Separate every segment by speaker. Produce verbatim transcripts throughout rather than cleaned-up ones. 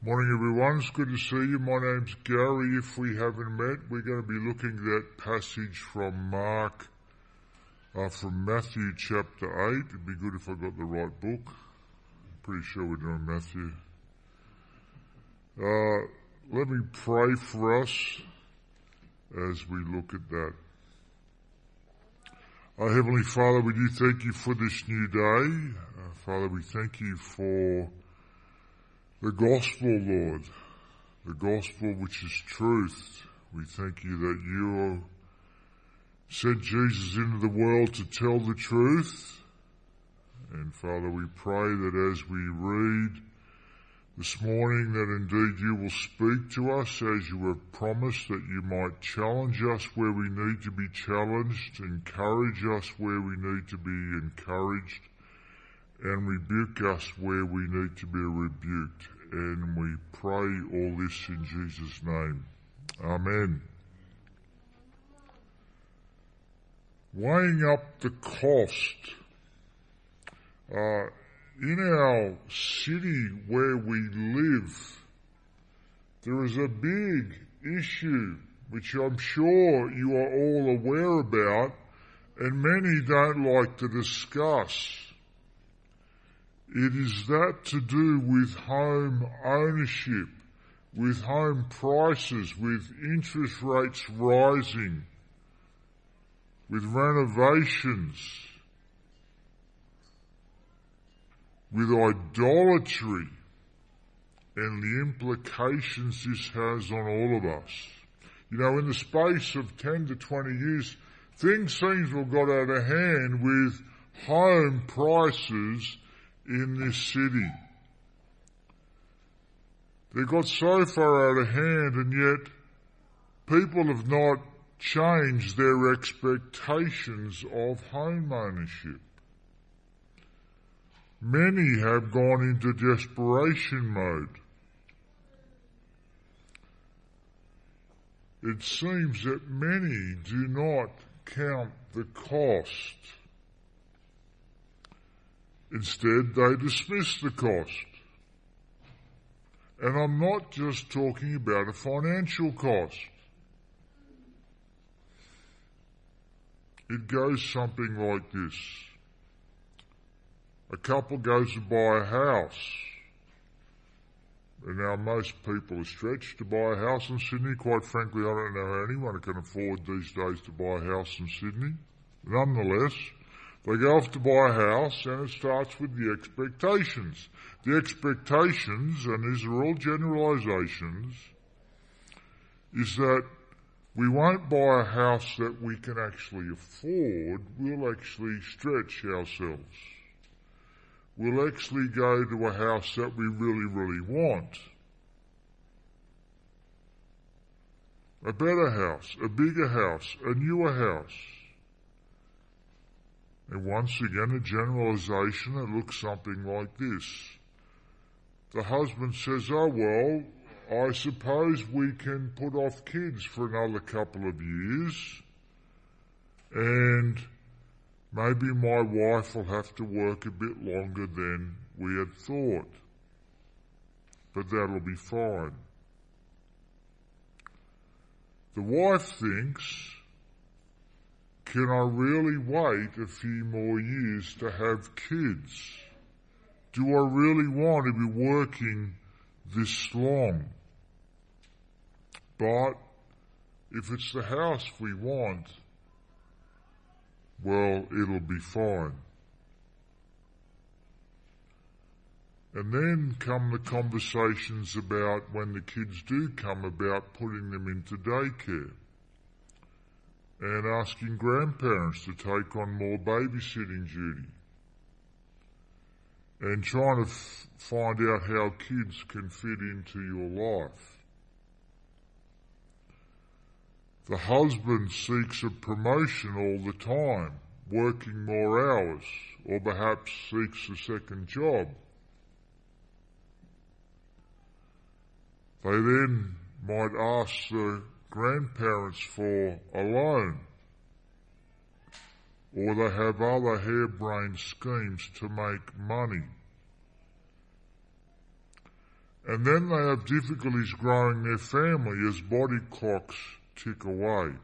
Speaker 1: Morning everyone, it's good to see you. My name's Gary. If we haven't met, we're going to be looking at that passage from Mark, uh, from Matthew chapter eight. It'd be good if I got the right book. I'm pretty sure we're doing Matthew. Uh, let me pray for us as we look at that. Our Heavenly Father, we do thank you for this new day. Uh, Father, we thank you for the gospel, Lord, the gospel which is truth. We thank you that you sent Jesus into the world to tell the truth. And Father, we pray that as we read this morning that indeed you will speak to us as you have promised, that you might challenge us where we need to be challenged, encourage us where we need to be encouraged, and rebuke us where we need to be rebuked. And we pray all this in Jesus' name. Amen. Weighing up the cost. Uh, in our city where we live, there is a big issue which I'm sure you are all aware about, and many don't like to discuss. It is that to do with home ownership, with home prices, with interest rates rising, with renovations, with idolatry, and the implications this has on all of us. You know, in the space of ten to twenty years, things seem to have got out of hand with home prices in this city. They got so far out of hand, and yet people have not changed their expectations of home ownership. Many have gone into desperation mode. It seems that many do not count the cost. Instead, they dismiss the cost. And I'm not just talking about a financial cost. It goes something like this. A couple goes to buy a house. And now most people are stretched to buy a house in Sydney. Quite frankly, I don't know how anyone can afford these days to buy a house in Sydney. Nonetheless, they go off to buy a house, and it starts with the expectations. The expectations, and these are all generalisations, is that we won't buy a house that we can actually afford. We'll actually stretch ourselves. We'll actually go to a house that we really, really want. A better house, a bigger house, a newer house. And once again, a generalisation that looks something like this. The husband says, oh well, I suppose we can put off kids for another couple of years, and maybe my wife will have to work a bit longer than we had thought. But that'll be fine. The wife thinks, can I really wait a few more years to have kids? Do I really want to be working this long? But if it's the house we want, well, it'll be fine. And then come the conversations about when the kids do come about putting them into daycare, and asking grandparents to take on more babysitting duty, and trying to f- find out how kids can fit into your life. The husband seeks a promotion all the time, working more hours, or perhaps seeks a second job. They then might ask the grandparents for a loan, or they have other harebrained schemes to make money. And then they have difficulties growing their family as body clocks tick away.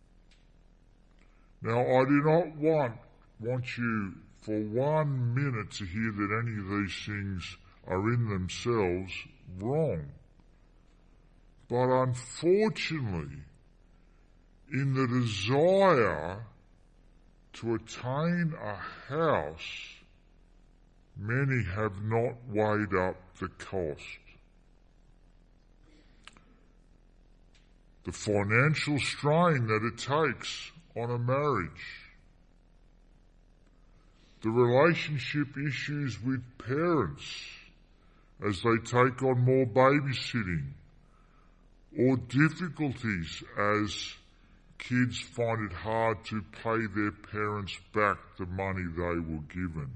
Speaker 1: Now, I do not want, want you for one minute to hear that any of these things are in themselves wrong. But unfortunately, in the desire to attain a house, many have not weighed up the cost. The financial strain that it takes on a marriage. The relationship issues with parents as they take on more babysitting, or difficulties as kids find it hard to pay their parents back the money they were given.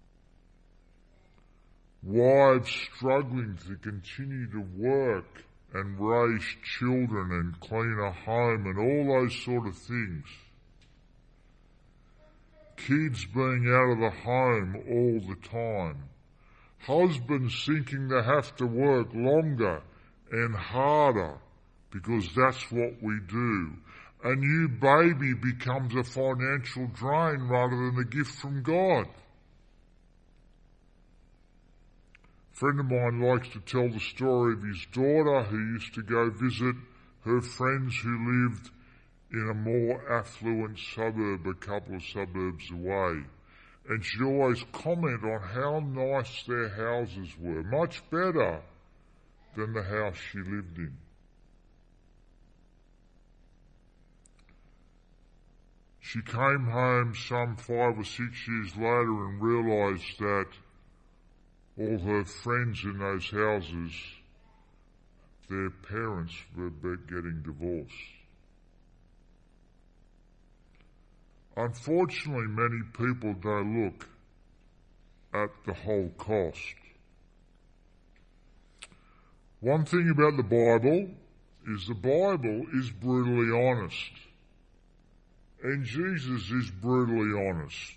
Speaker 1: Wives struggling to continue to work and raise children and clean a home and all those sort of things. Kids being out of the home all the time. Husbands thinking they have to work longer and harder because that's what we do. A new baby becomes a financial drain rather than a gift from God. A friend of mine likes to tell the story of his daughter who used to go visit her friends who lived in a more affluent suburb, a couple of suburbs away. And she'd always comment on how nice their houses were, much better than the house she lived in. She came home some five or six years later and realised that all her friends in those houses, their parents were getting divorced. Unfortunately, many people don't look at the whole cost. One thing about the Bible is the Bible is brutally honest. And Jesus is brutally honest.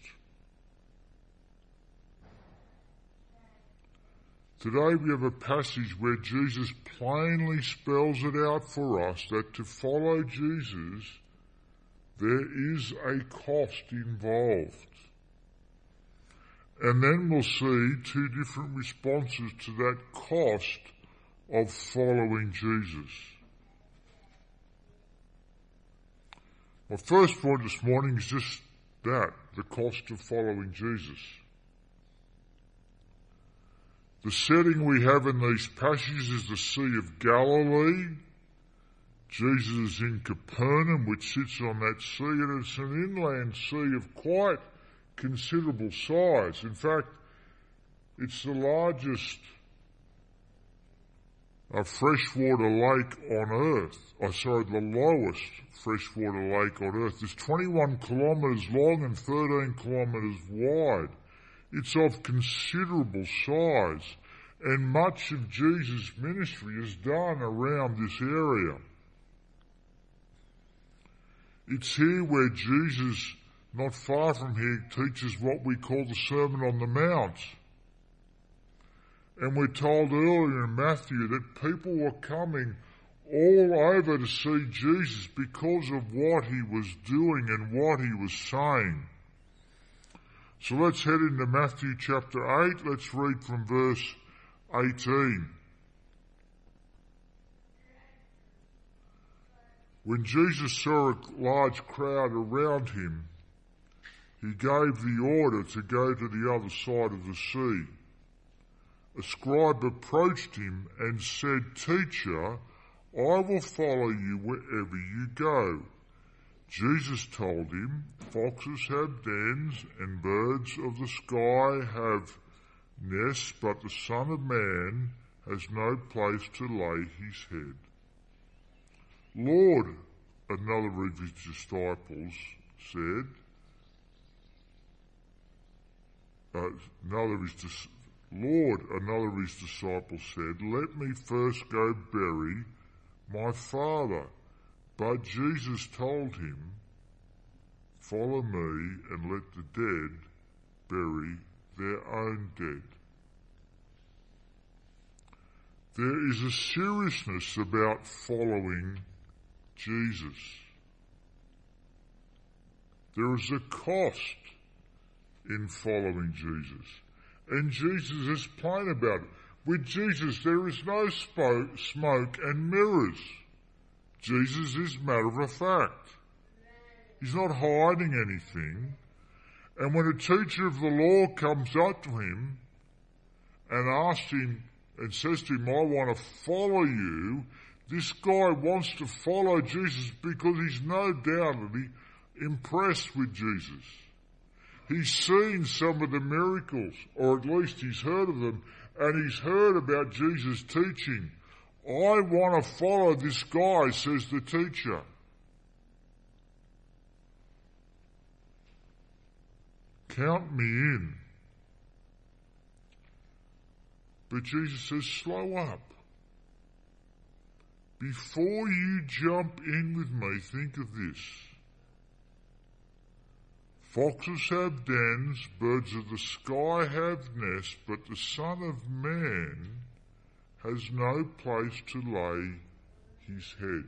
Speaker 1: Today we have a passage where Jesus plainly spells it out for us that to follow Jesus, there is a cost involved. And then we'll see two different responses to that cost of following Jesus. My first point this morning is just that, the cost of following Jesus. The setting we have in these passages is the Sea of Galilee. Jesus is in Capernaum, which sits on that sea, and it's an inland sea of quite considerable size. In fact, it's the largest uh, freshwater lake on earth. Oh, sorry, the lowest freshwater lake on earth. It's twenty-one kilometres long and thirteen kilometres wide. It's of considerable size, and much of Jesus' ministry is done around this area. It's here where Jesus, not far from here, teaches what we call the Sermon on the Mount. And we're told earlier in Matthew that people were coming all over to see Jesus because of what he was doing and what he was saying. So let's head into Matthew chapter eight. Let's read from verse eighteen. When Jesus saw a large crowd around him, he gave the order to go to the other side of the sea. A scribe approached him and said, "Teacher, I will follow you wherever you go." Jesus told him, "Foxes have dens and birds of the sky have nests, but the Son of Man has no place to lay his head." "Lord," another of his disciples said, uh, another of his dis- Lord, another of his disciples said, "Let me first go bury my father." But Jesus told him, "Follow me and let the dead bury their own dead." there is a seriousness about following Jesus. There is a cost in following Jesus. And Jesus is plain about it. With Jesus there is no smoke, smoke and mirrors. Jesus is matter of fact. He's not hiding anything. And when a teacher of the law comes up to him and asks him and says to him, I want to follow you, this guy wants to follow Jesus because he's no doubtedly impressed with Jesus. He's seen some of the miracles, or at least he's heard of them, and he's heard about Jesus' teaching. I want to follow this guy, says the teacher. Count me in. But Jesus says, slow up. Before you jump in with me, think of this. Foxes have dens, birds of the sky have nests, but the Son of Man has no place to lay his head.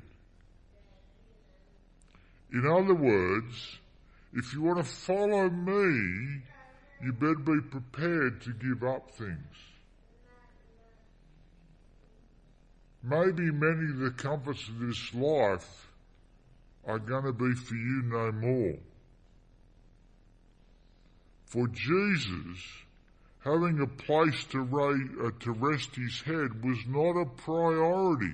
Speaker 1: In other words, if you want to follow me, you better be prepared to give up things. Maybe many of the comforts of this life are going to be for you no more. For Jesus, having a place to, raise, uh, to rest his head was not a priority.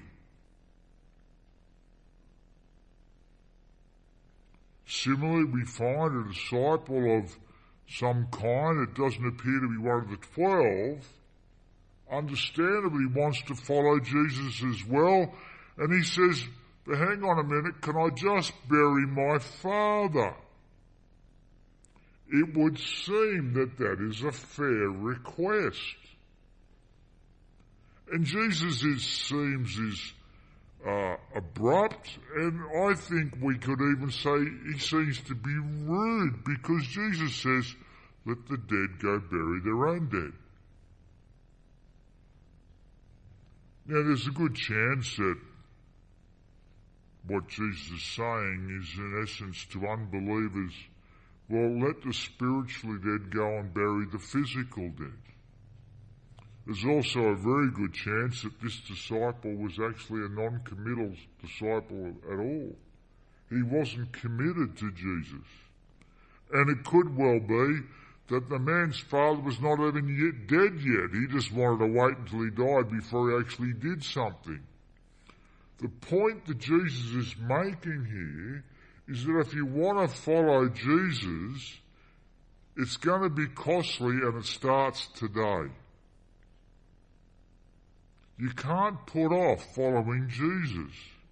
Speaker 1: Similarly, we find a disciple of some kind, it doesn't appear to be one of the twelve, understandably wants to follow Jesus as well, and he says, but hang on a minute, can I just bury my father? It would seem that that is a fair request. And Jesus is, seems is uh, abrupt, and I think we could even say he seems to be rude, because Jesus says, let the dead go bury their own dead. Now there's a good chance that what Jesus is saying is in essence to unbelievers, well, let the spiritually dead go and bury the physical dead. There's also a very good chance that this disciple was actually a non-committal disciple at all. He wasn't committed to Jesus. And it could well be that the man's father was not even yet dead yet. He just wanted to wait until he died before he actually did something. The point that Jesus is making here is that if you want to follow Jesus, it's going to be costly, and it starts today. You can't put off following Jesus.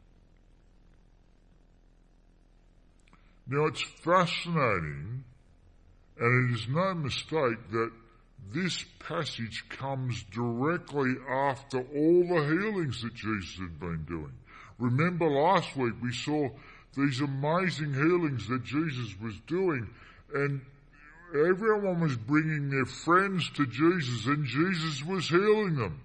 Speaker 1: Now it's fascinating, and it is no mistake that this passage comes directly after all the healings that Jesus had been doing. Remember last week we saw these amazing healings that Jesus was doing, and everyone was bringing their friends to Jesus, and Jesus was healing them.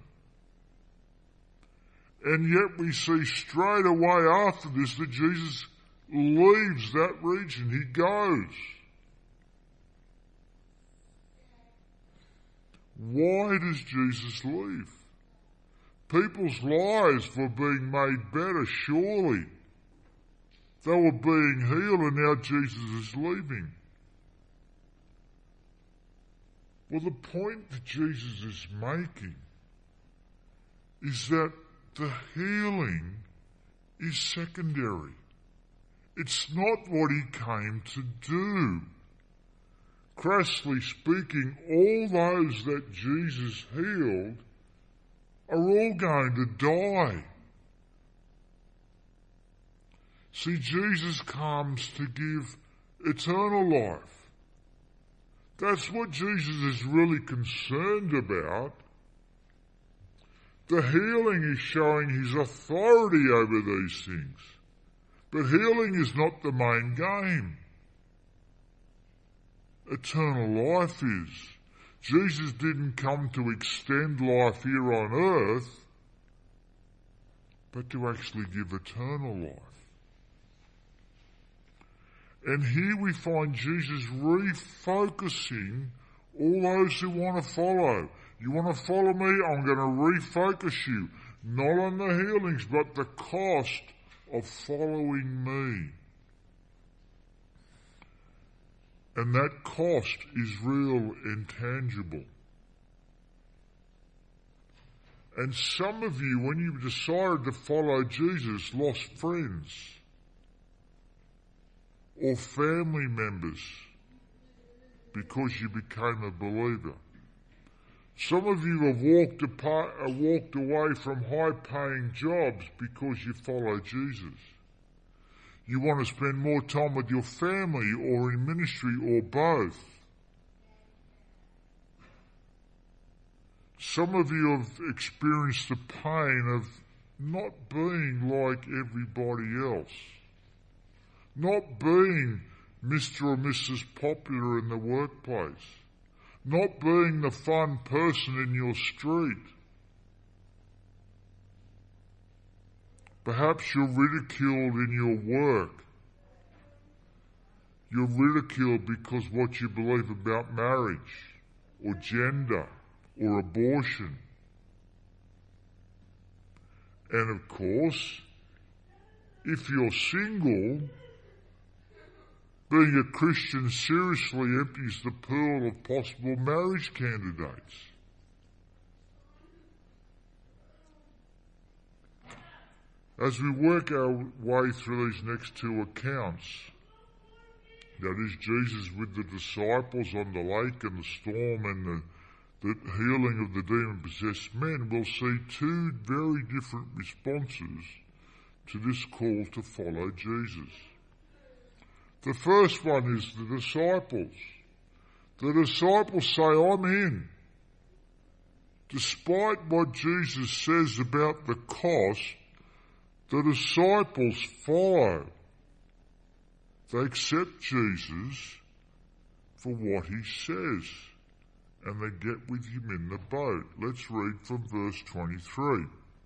Speaker 1: And yet we see straight away after this that Jesus leaves that region. He goes. Why does Jesus leave? People's lives were being made better, surely. They were being healed, and now Jesus is leaving. Well, the point that Jesus is making is that the healing is secondary. It's not what he came to do. Crassly speaking, all those that Jesus healed are all going to die. See, Jesus comes to give eternal life. That's what Jesus is really concerned about. The healing is showing his authority over these things. But healing is not the main game. Eternal life is. Jesus didn't come to extend life here on earth. but to actually give eternal life. And here we find Jesus refocusing all those who want to follow. You want to follow me? I'm going to refocus you. Not on the healings, but the cost of following me. And that cost is real and tangible. And some of you, when you decided to follow Jesus, lost friends or family members because you became a believer. Some of you have walked apart, uh, walked away from high-paying jobs because you follow Jesus. You want to spend more time with your family or in ministry or both. Some of you have experienced the pain of not being like everybody else. Not being Mister or Missus Popular in the workplace. Not being the fun person in your street. Perhaps you're ridiculed in your work. You're ridiculed because what you believe about marriage or gender or abortion. And of course, if you're single, being a Christian seriously empties the pool of possible marriage candidates. As we work our way through these next two accounts, that is Jesus with the disciples on the lake and the storm and the, the healing of the demon-possessed men, we'll see two very different responses to this call to follow Jesus. The first one is the disciples. The disciples say, I'm in. Despite what Jesus says about the cost, the disciples follow. They accept Jesus for what he says, and they get with him in the boat. Let's read from verse twenty-three.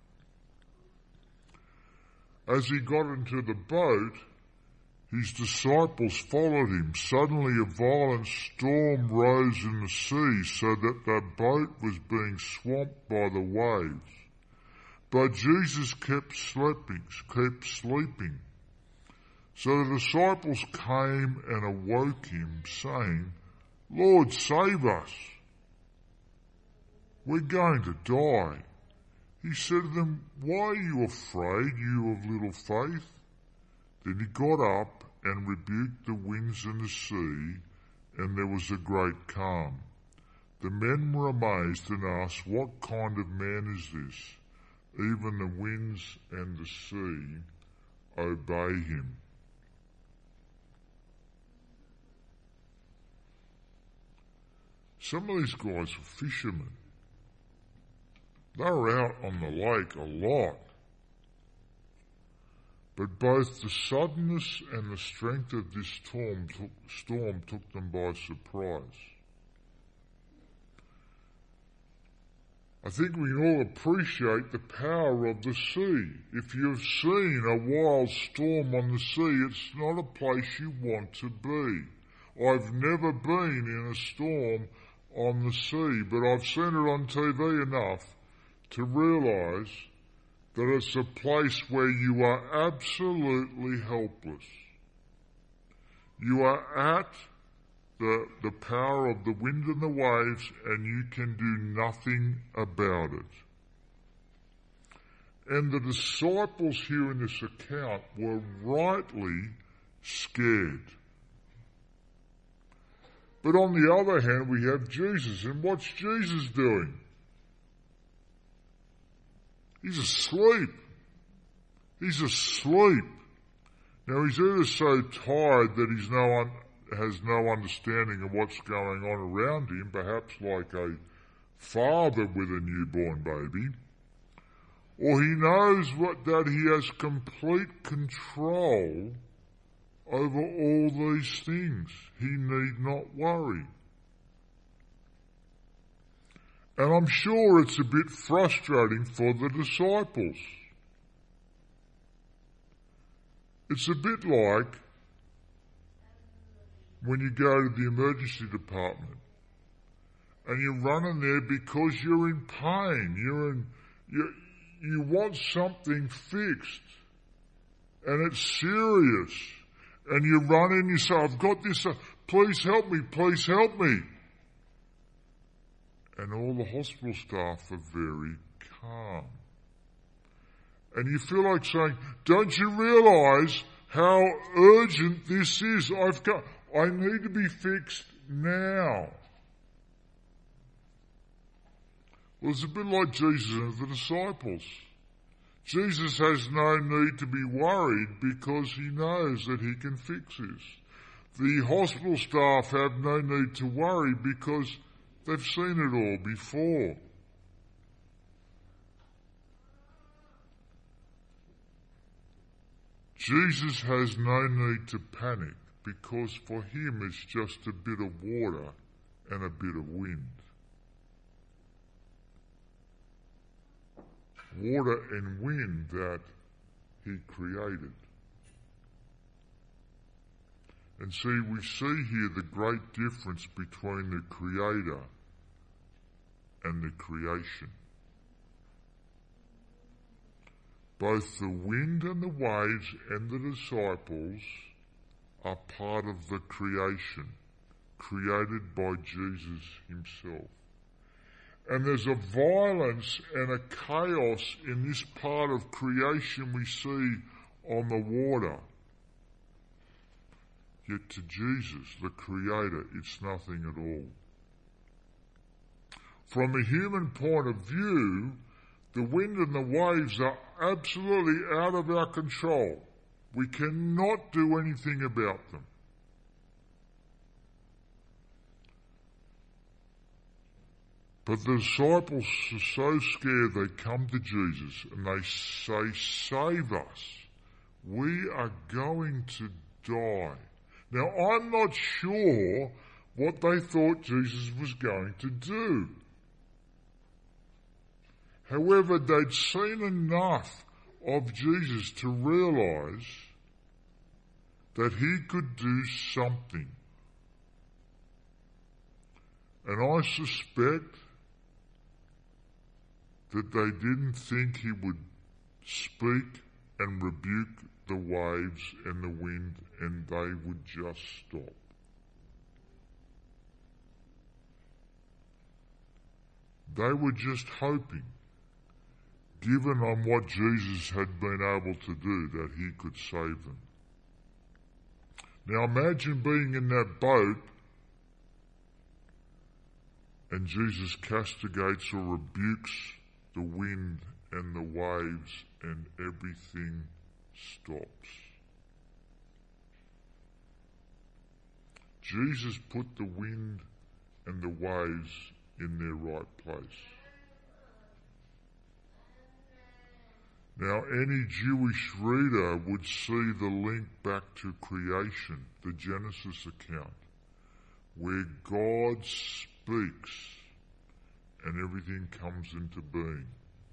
Speaker 1: As he got into the boat, his disciples followed him. Suddenly a violent storm rose in the sea, so that the boat was being swamped by the waves. But Jesus kept sleeping, kept sleeping. So the disciples came and awoke him, saying, Lord, save us. We're going to die. He said to them, Why are you afraid, you of little faith? Then he got up and rebuked the winds and the sea, and there was a great calm. The men were amazed and asked, What kind of man is this? Even the winds and the sea obey him. Some of these guys were fishermen. They were out on the lake a lot. But both the suddenness and the strength of this storm took, storm took them by surprise. I think we can all appreciate the power of the sea. If you've seen a wild storm on the sea, it's not a place you want to be. I've never been in a storm on the sea, but I've seen it on T V enough to realise that it's a place where you are absolutely helpless. You are at the, the power of the wind and the waves, and you can do nothing about it. And the disciples here in this account were rightly scared. But on the other hand, we have Jesus, and what's Jesus doing? He's asleep. He's asleep. Now he's either so tired that he's no un- has no understanding of what's going on around him, perhaps like a father with a newborn baby, or he knows what, that he has complete control over all these things. He need not worry. And I'm sure it's a bit frustrating for the disciples. It's a bit like when you go to the emergency department and you run in there because you're in pain, you're in, you, you want something fixed, and it's serious, and you run in and you say, I've got this, uh, please help me, please help me. And all the hospital staff are very calm. And you feel like saying, don't you realise how urgent this is? I've got, I need to be fixed now. Well, it's a bit like Jesus and the disciples. Jesus has no need to be worried because he knows that he can fix this. The hospital staff have no need to worry because they've seen it all before. Jesus has no need to panic because for him it's just a bit of water and a bit of wind. Water and wind that he created. And see, we see here the great difference between the Creator and the creation. Both the wind and the waves and the disciples are part of the creation, created by Jesus himself. And there's a violence and a chaos in this part of creation we see on the water. Yet to Jesus, the Creator, it's nothing at all. From a human point of view, the wind and the waves are absolutely out of our control. We cannot do anything about them. But the disciples are so scared they come to Jesus and they say, save us. We are going to die. Now, I'm not sure what they thought Jesus was going to do. However, they'd seen enough of Jesus to realise that he could do something. And I suspect that they didn't think he would speak and rebuke the waves and the wind and they would just stop. They were just hoping, given on what Jesus had been able to do, that he could save them. Now imagine being in that boat and Jesus castigates or rebukes the wind and the waves and everything stops. Jesus put the wind and the waves in their right place. Now, any Jewish reader would see the link back to creation, the Genesis account, where God speaks and everything comes into being.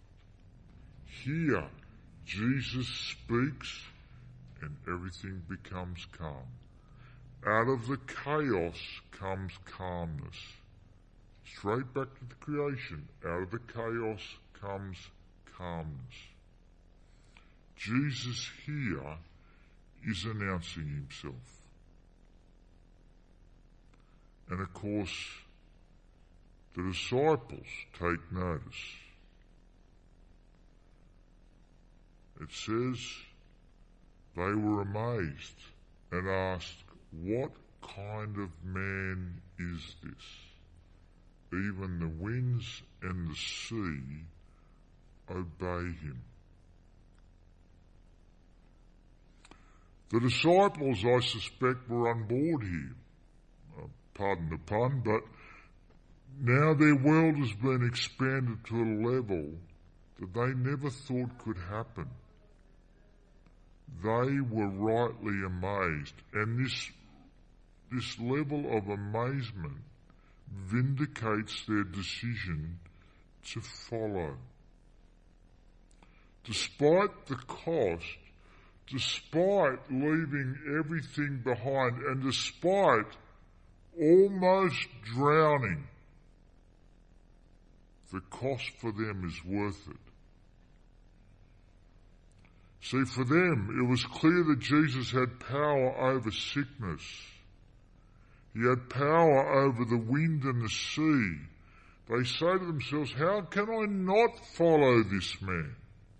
Speaker 1: Here, Jesus speaks and everything becomes calm. Out of the chaos comes calmness. Straight back to the creation. Out of the chaos comes calmness. Jesus here is announcing himself. And of course, the disciples take notice. It says they were amazed and asked, what kind of man is this? Even the winds and the sea obey him. The disciples, I suspect, were on board here. Uh, pardon the pun, but now their world has been expanded to a level that they never thought could happen. They were rightly amazed, and this, this level of amazement vindicates their decision to follow. Despite the cost, despite leaving everything behind and despite almost drowning, the cost for them is worth it. See, for them, it was clear that Jesus had power over sickness. He had power over the wind and the sea. They say to themselves, how can I not follow this man?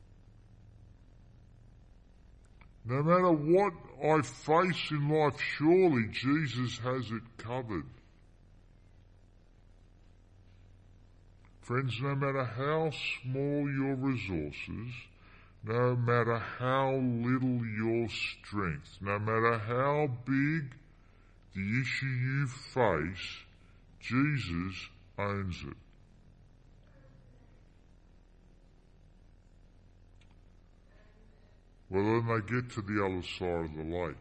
Speaker 1: No matter what I face in life, surely Jesus has it covered. Friends, no matter how small your resources, no matter how little your strength, no matter how big the issue you face, Jesus owns it. Well, then they get to the other side of the lake.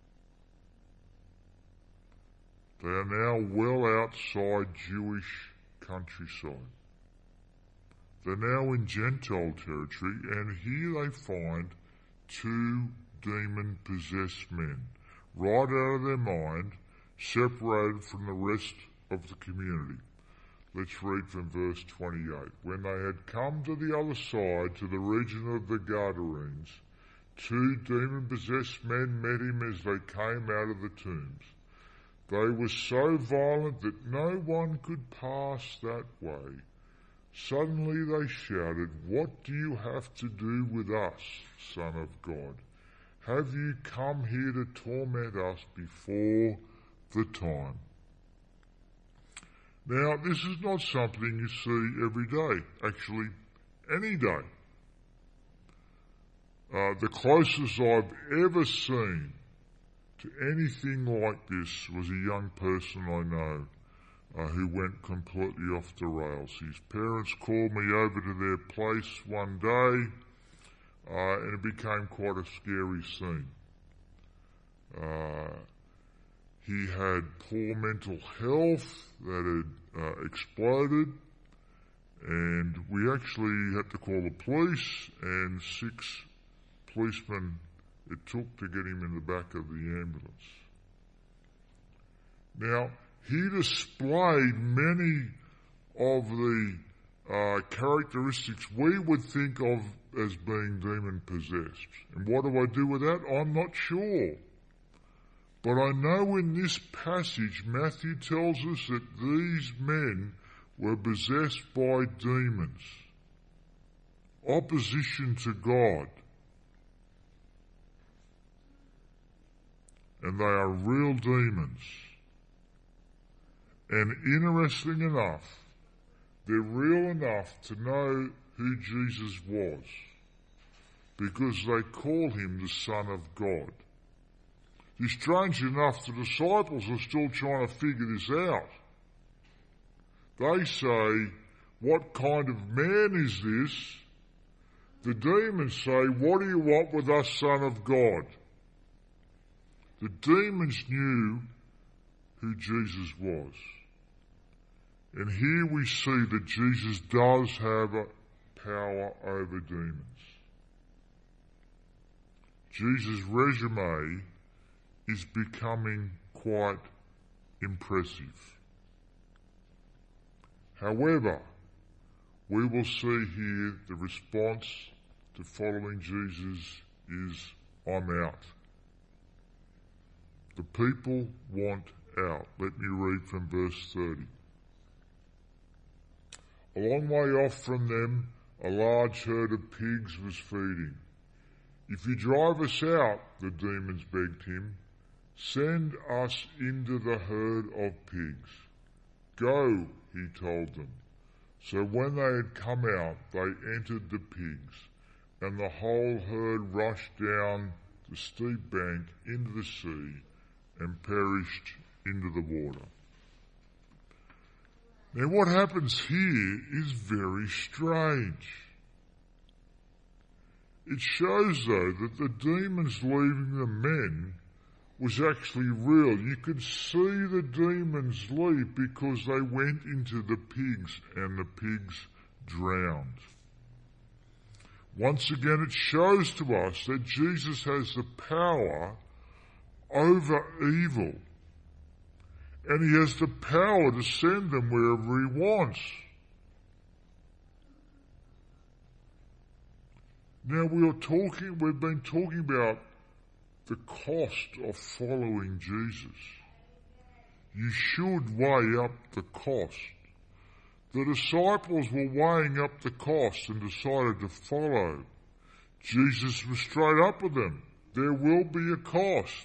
Speaker 1: They are now well outside Jewish countryside. They're now in Gentile territory, and here they find two demon-possessed men, right out of their mind, separated from the rest of the community. Let's read from verse twenty-eight. When they had come to the other side, to the region of the Gadarenes, two demon-possessed men met him as they came out of the tombs. They were so violent that no one could pass that way. Suddenly they shouted, "What do you have to do with us, Son of God? Have you come here to torment us before the time?" Now, this is not something you see every day, actually any day. Uh, the closest I've ever seen to anything like this was a young person I know uh, who went completely off the rails. His parents called me over to their place one day uh, and it became quite a scary scene. Uh, he had poor mental health that had uh, exploded, and we actually had to call the police, and six policemen it took to get him in the back of the ambulance. Now, he displayed many of the uh, characteristics we would think of as being demon-possessed. And what do I do with that? I'm not sure. But I know in this passage, Matthew tells us that these men were possessed by demons. Opposition to God. And they are real demons. And interesting enough, they're real enough to know who Jesus was, because they call him the Son of God. It's strange enough, the disciples are still trying to figure this out. They say, "What kind of man is this?" The demons say, "What do you want with us, Son of God?" The demons knew who Jesus was. And here we see that Jesus does have a power over demons. Jesus' resume is becoming quite impressive. However, we will see here the response to following Jesus is, "I'm out." The people want out. Let me read from verse thirty. A long way off from them, a large herd of pigs was feeding. "If you drive us out," the demons begged him, "send us into the herd of pigs." "Go," he told them. So when they had come out, they entered the pigs, and the whole herd rushed down the steep bank into the sea and perished into the water. Now what happens here is very strange. It shows, though, that the demons leaving the men was actually real. You could see the demons leave because they went into the pigs and the pigs drowned. Once again, it shows to us that Jesus has the power over evil, and he has the power to send them wherever he wants. Now we are talking, we've been talking about the cost of following Jesus. You should weigh up the cost. The disciples were weighing up the cost and decided to follow. Jesus was straight up with them. There will be a cost.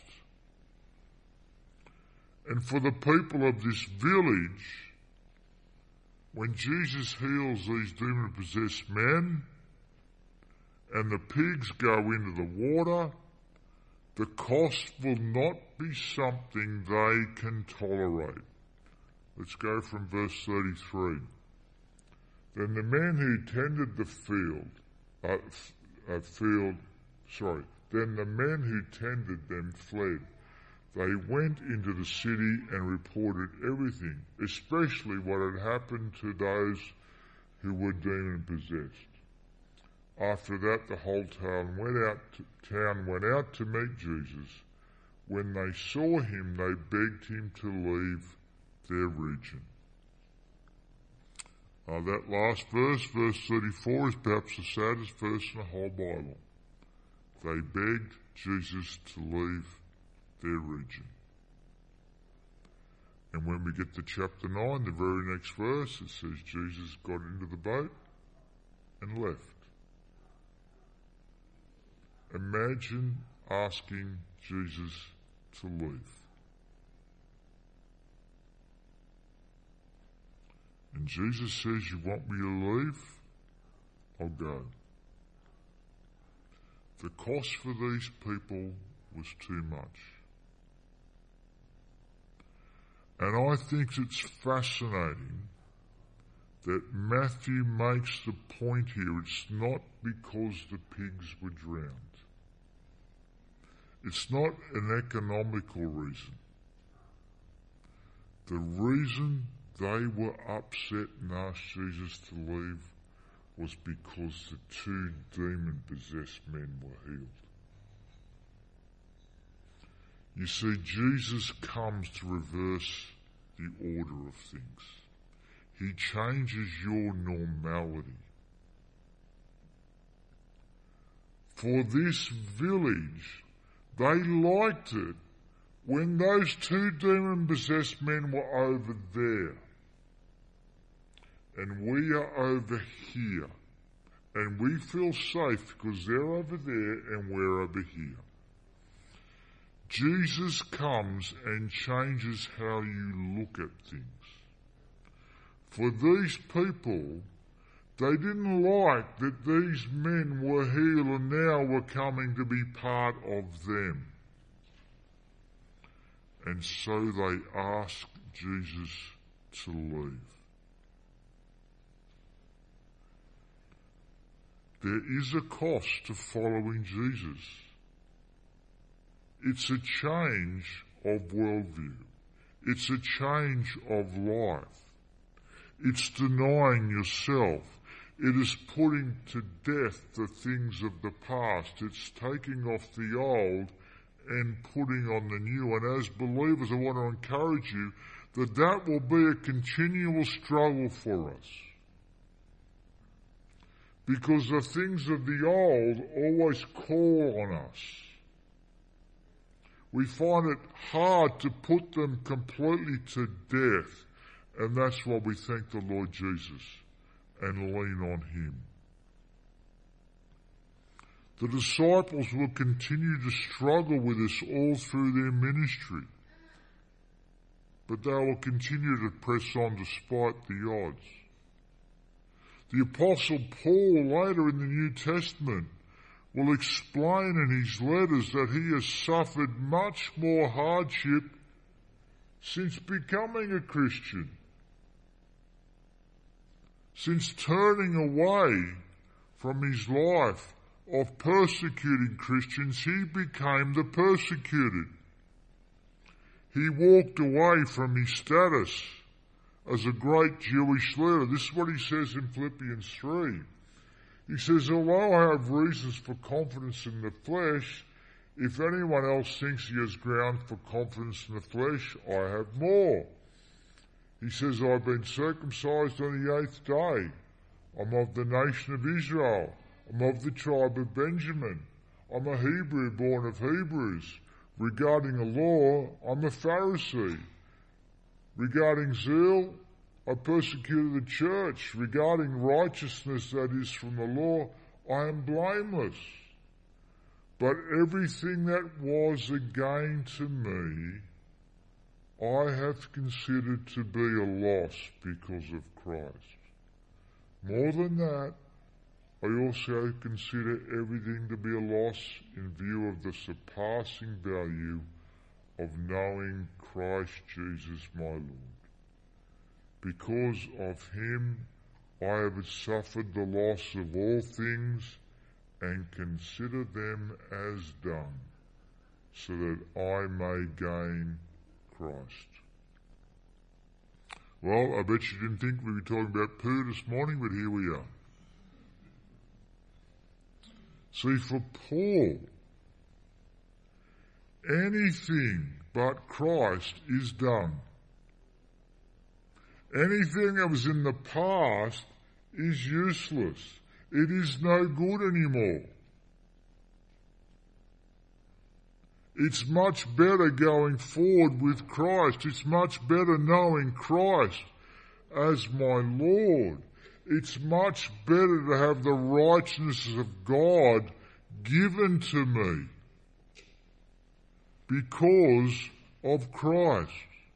Speaker 1: And for the people of this village, when Jesus heals these demon-possessed men and the pigs go into the water, the cost will not be something they can tolerate. Let's go from verse thirty-three. Then the men who tended the field, uh, uh, field, sorry, then the men who tended them fled. They went into the city and reported everything, especially what had happened to those who were demon-possessed. After that, the whole town went out to, town went out to meet Jesus. When they saw him, they begged him to leave their region. Uh, that last verse, verse thirty-four, is perhaps the saddest verse in the whole Bible. They begged Jesus to leave their region. And when we get to chapter nine, the very next verse, it says Jesus got into the boat and left. Imagine asking Jesus to leave. And Jesus says, you want me to leave? I'll go. The cost for these people was too much. And I think it's fascinating that Matthew makes the point here. It's not because the pigs were drowned. It's not an economical reason. The reason they were upset and asked Jesus to leave was because the two demon-possessed men were healed. You see, Jesus comes to reverse the order of things. He changes your normality. For this village, they liked it when those two demon-possessed men were over there. And we are over here. And we feel safe because they're over there and we're over here. Jesus comes and changes how you look at things. For these people, they didn't like that these men were healed and now were coming to be part of them. And so they asked Jesus to leave. There is a cost to following Jesus. It's a change of worldview. It's a change of life. It's denying yourself. It is putting to death the things of the past. It's taking off the old and putting on the new. And as believers, I want to encourage you that that will be a continual struggle for us. Because the things of the old always call on us. We find it hard to put them completely to death, and that's why we thank the Lord Jesus and lean on him. The disciples will continue to struggle with this all through their ministry, but they will continue to press on despite the odds. The Apostle Paul later in the New Testament will explain in his letters that he has suffered much more hardship since becoming a Christian. Since turning away from his life of persecuting Christians, he became the persecuted. He walked away from his status as a great Jewish leader. This is what he says in Philippians three. He says, although I have reasons for confidence in the flesh, if anyone else thinks he has ground for confidence in the flesh, I have more. He says, I've been circumcised on the eighth day. I'm of the nation of Israel. I'm of the tribe of Benjamin. I'm a Hebrew born of Hebrews. Regarding the law, I'm a Pharisee. Regarding zeal, I persecuted the church. Regarding righteousness that is from the law, I am blameless. But everything that was a gain to me, I have considered to be a loss because of Christ. More than that, I also consider everything to be a loss in view of the surpassing value of knowing Christ Jesus my Lord. Because of him I have suffered the loss of all things and consider them as dung, so that I may gain Christ. Well, I bet you didn't think we'd be talking about poo this morning, but here we are. See, for Paul, anything but Christ is done. Anything that was in the past is useless. It is no good anymore. It's much better going forward with Christ. It's much better knowing Christ as my Lord. It's much better to have the righteousness of God given to me because of Christ.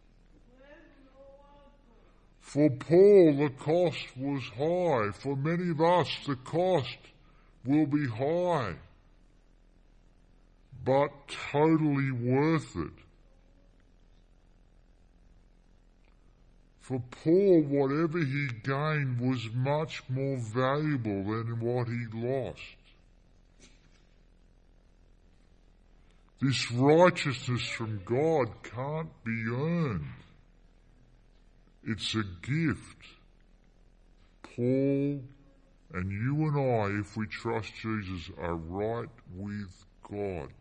Speaker 1: For Paul, the cost was high. For many of us, the cost will be high, but totally worth it. For Paul, whatever he gained was much more valuable than what he lost. This righteousness from God can't be earned. It's a gift. Paul and you and I, if we trust Jesus, are right with God.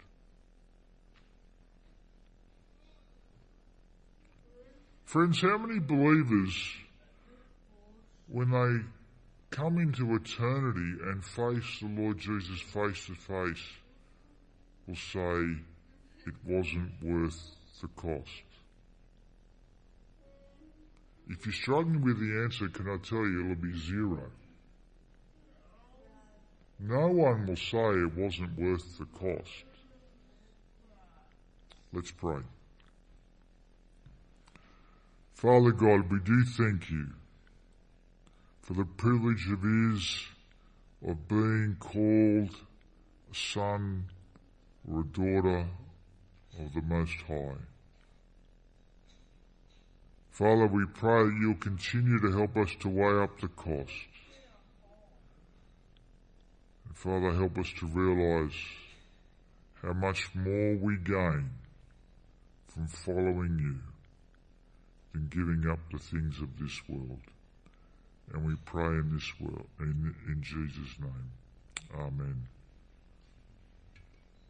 Speaker 1: Friends, how many believers, when they come into eternity and face the Lord Jesus face to face, will say it wasn't worth the cost? If you're struggling with the answer, can I tell you, it'll be zero. No one will say it wasn't worth the cost. Let's pray. Father God, we do thank you for the privilege it is of being called a son or a daughter of the Most High. Father, we pray that you'll continue to help us to weigh up the cost. And Father, help us to realise how much more we gain from following you than giving up the things of this world. And we pray in this world, in, in Jesus' name. Amen.